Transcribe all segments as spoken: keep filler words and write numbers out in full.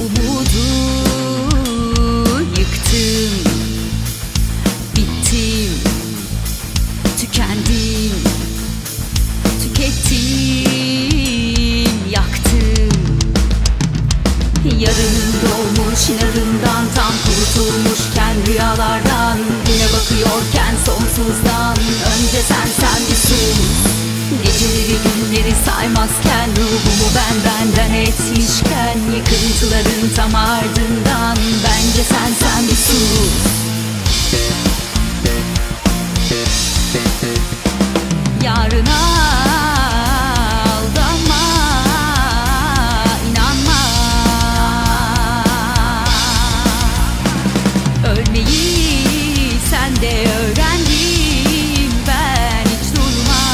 umudu yıktım. Bittim, tükendim, tükettim, yaktım. Yarının doğmuş inadından, tam kurtulmuşken rüyalardan, güne bakıyorken sonsuzdan. Önce sen sen bir sus, geceleri günleri saymazken, ruhumu ben benden etmişken, yıkıntıların tam ardından. Bence sen sen bir sus. Yarına aldanma, inanma. Ölmeyi sen de öğrendim, ben hiç durma.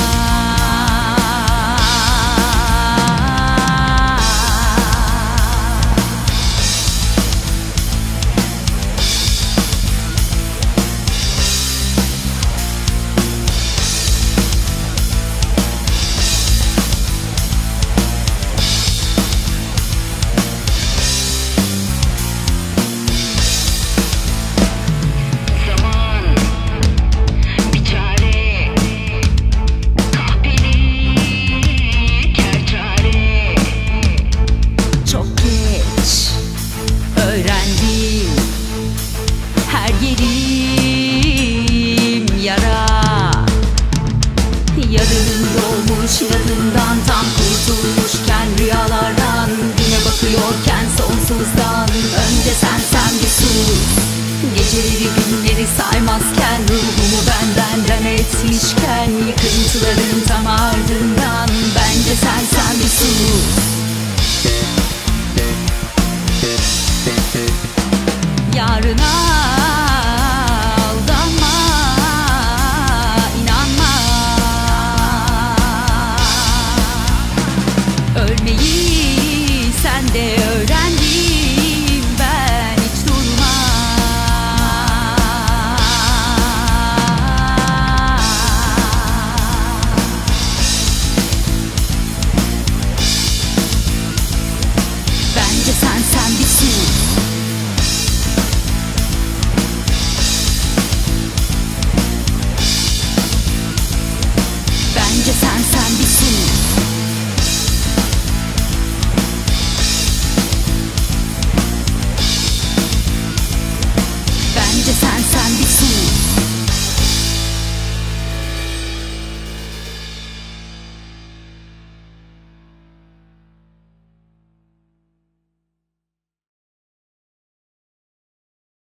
Öğrendim, her yerim yara. Yarının doğmuş inadından, tam kurtulmuşken rüyalardan, güne bakıyorken sonsuzdan. Önce sen sen bir sus, geceleri günleri saymazken, ruhumu ben benden etmişken, yıkıntıların tam ardından. Bence sen sen bir sus. Yarına aldanma, inanma. Ölmeyi sen de öğrendim, ben hiç durma. Bence sen sen bir sus.